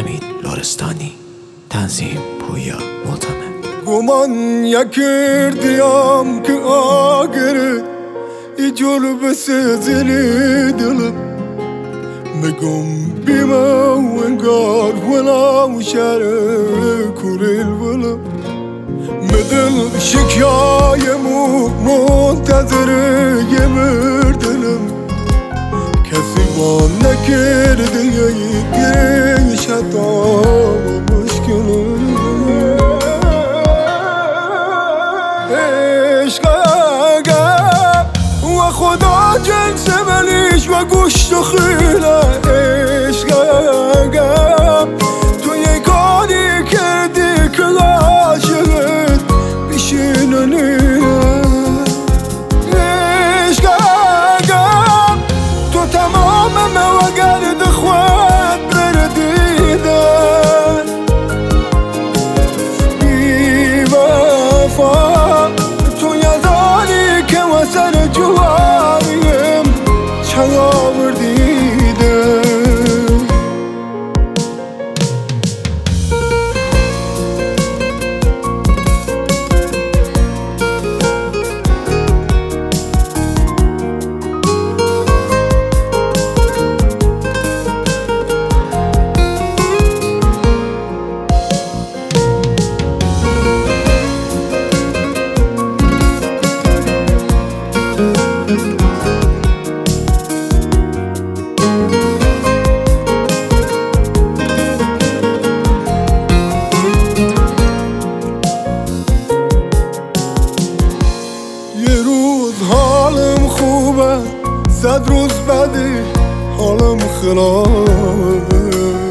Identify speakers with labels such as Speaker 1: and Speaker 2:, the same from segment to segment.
Speaker 1: امین لرستانی. تنظیم پویا معتمد.
Speaker 2: گمان یکردیم که آگرد ای جلب سزلی دلم مگم بیما و انگار ولا شره کلیل ولا مدل شکایمو منتظره یمر دلم کسی با نکرده یه گریش حتی مشکله خدا جنس ملیش و گوشت و خیله عشقم تو یه کاری کردی که عاشقت بشیننی عشقم تو تمام موگرد خود بردیدن بی وفا تو یادانی که وسر جواریم چلا بردیده حالم خوبه 100 روز بعدی حالم خرابه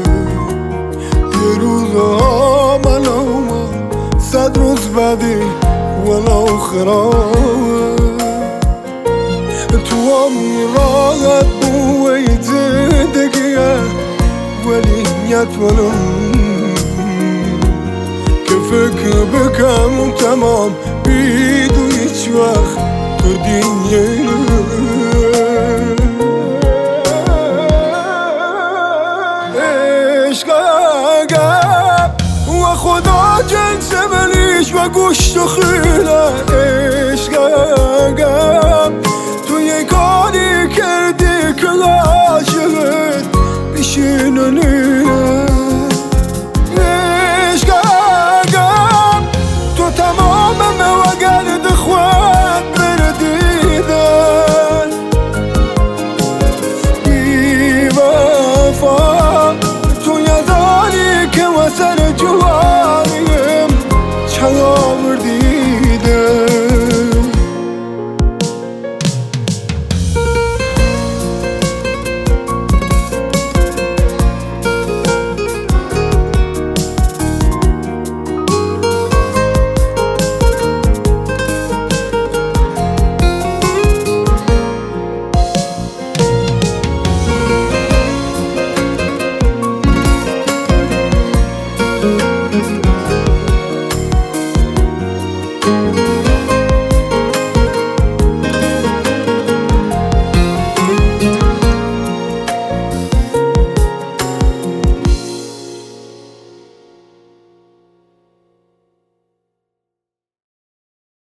Speaker 2: یه روز آمنم 100 روز بعدی ولو خرابه تو هم راحت بوی زندگیه ولی نیت ولم که فکر بکم تمام بیدو هیچ وقت تو دنیای عشقم و خدا جنس ملیش و گوشت و خیله عشق